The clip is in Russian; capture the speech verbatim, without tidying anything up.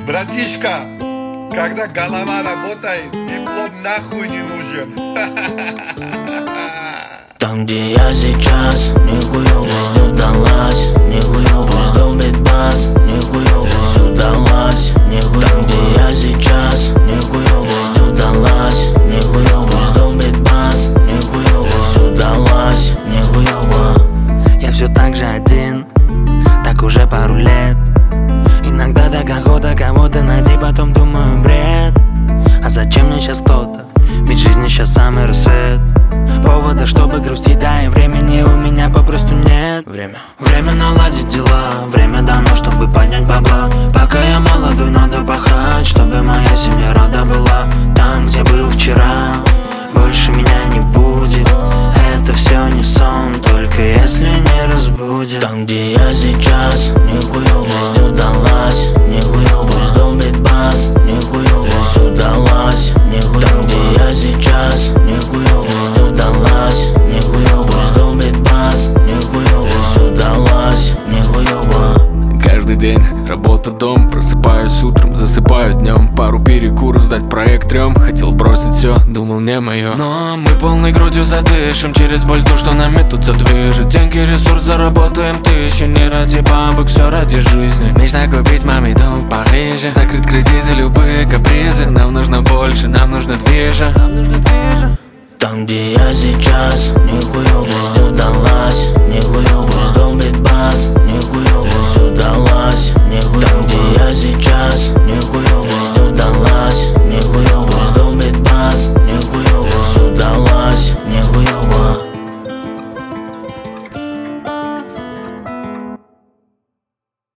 Братишка, когда голова работает, диплом нахуй не нужен. Там, где я сейчас, нихуёво, жизнь удалась, нихуёво, пусть долбит бас, нихуёво, жизнь удалась, нихуёво. Там, где я сейчас, нихуёво, жизнь удалась, нихуёво, пусть долбит бас, нихуёво, жизнь удалась, нихуёво. Я все так же один, так уже пару лет. Иногда так охота кого-то найти, потом думаю бред. А зачем мне сейчас кто-то? Ведь в жизни сейчас самый рассвет. Повода, чтобы грустить, да, и времени у меня попросту нет. Время Время наладить дела, время дано, чтобы поднять бабла. Пока я молодой, надо пахать, чтобы моя семья рада была. Там, где был вчера, больше меня не будет. Это все не сон, только если не разбудит. Там, где я сейчас, нихуёво, жизнь удалась, нихуёво, пусть долбит бас, нихуёво, жизнь удалась, нихуёво. Там, где я сейчас, нихуёво, жизнь удалась, нихуёво, пусть долбит бас, нихуёво, жизнь удалась, нихуёво. Каждый день работа, дом, просыпаюсь утром, засыпаю днем. Пару перекуров, сдать проект трем. Хотел бросить все, думал не мое. Но мы полной грудью задышим через боль то, что нами тут задвижет. Деньги, ресурс, заработаем тысячи. Не ради бабок, все ради жизни. Мечта купить маме дом в Париже, закрыть кредиты, любые капризы. Нам нужно больше, нам нужно движа. Там, где я сейчас, нихуёво, жизнь удалась, нихуёво, пусть долбит бас, нихуёво, жизнь удалась.